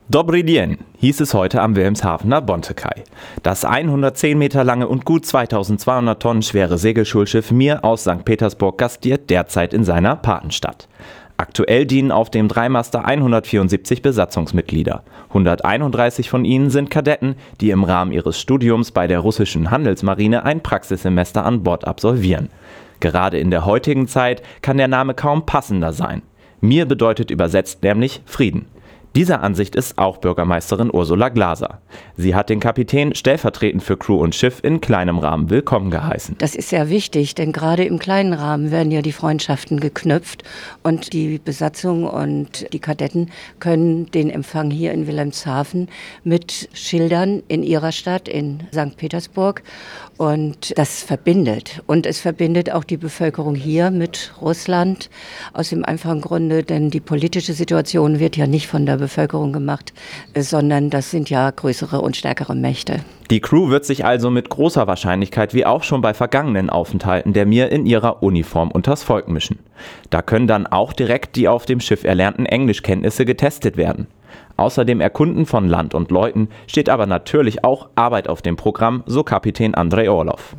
Dobry dien, hieß es heute am Wilhelmshavener Bontekai. Das 110 Meter lange und gut 2200 Tonnen schwere Segelschulschiff Mir aus St. Petersburg gastiert derzeit in seiner Patenstadt. Aktuell dienen auf dem Dreimaster 174 Besatzungsmitglieder. 131 von ihnen sind Kadetten, die im Rahmen ihres Studiums bei der russischen Handelsmarine ein Praxissemester an Bord absolvieren. Gerade in der heutigen Zeit kann der Name kaum passender sein. Mir bedeutet übersetzt nämlich Frieden. Dieser Ansicht ist auch Bürgermeisterin Ursula Glaser. Sie hat den Kapitän stellvertretend für Crew und Schiff in kleinem Rahmen willkommen geheißen. Das ist sehr wichtig, denn gerade im kleinen Rahmen werden ja die Freundschaften geknüpft und die Besatzung und die Kadetten können den Empfang hier in Wilhelmshaven mit Schildern in ihrer Stadt, in St. Petersburg, und das verbindet. Und es verbindet auch die Bevölkerung hier mit Russland aus dem einfachen Grunde, denn die politische Situation wird ja nicht von der Bevölkerung gemacht, sondern das sind ja größere und stärkere Mächte. Die Crew wird sich also mit großer Wahrscheinlichkeit wie auch schon bei vergangenen Aufenthalten der Mir in ihrer Uniform unters Volk mischen. Da können dann auch direkt die auf dem Schiff erlernten Englischkenntnisse getestet werden. Außer dem Erkunden von Land und Leuten steht aber natürlich auch Arbeit auf dem Programm, so Kapitän Andrei Orlov.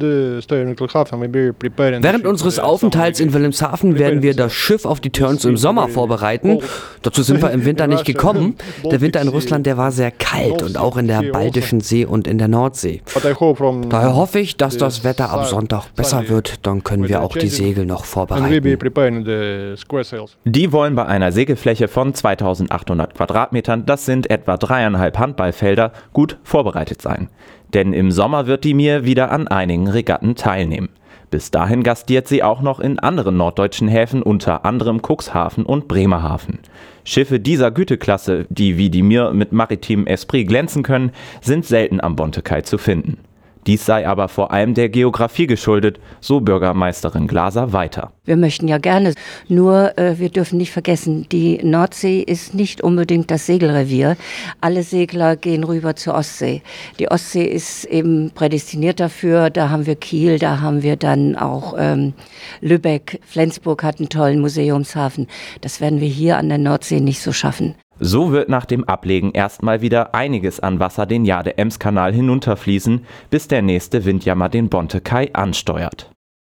Während unseres Aufenthalts in Wilhelmshaven werden wir das Schiff auf die Turns im Sommer vorbereiten. Dazu sind wir im Winter nicht gekommen. Der Winter in Russland, der war sehr kalt und auch in der Baltischen See und in der Nordsee. Daher hoffe ich, dass das Wetter ab Sonntag besser wird. Dann können wir auch die Segel noch vorbereiten. Die wollen bei einer Segelfläche von 2800 Quadratmetern, das sind etwa 3,5 Handballfelder, gut vorbereitet sein. Denn im Sommer wird die Mir wieder an einigen Regatten teilnehmen. Bis dahin gastiert sie auch noch in anderen norddeutschen Häfen, unter anderem Cuxhaven und Bremerhaven. Schiffe dieser Güteklasse, die wie die Mir mit maritimem Esprit glänzen können, sind selten am Bontekai zu finden. Dies sei aber vor allem der Geografie geschuldet, so Bürgermeisterin Glaser weiter. Wir möchten ja gerne, nur wir dürfen nicht vergessen, die Nordsee ist nicht unbedingt das Segelrevier. Alle Segler gehen rüber zur Ostsee. Die Ostsee ist eben prädestiniert dafür, da haben wir Kiel, da haben wir dann auch Lübeck, Flensburg hat einen tollen Museumshafen. Das werden wir hier an der Nordsee nicht so schaffen. So wird nach dem Ablegen erstmal wieder einiges an Wasser den Jade-Ems-Kanal hinunterfließen, bis der nächste Windjammer den Bontekai ansteuert.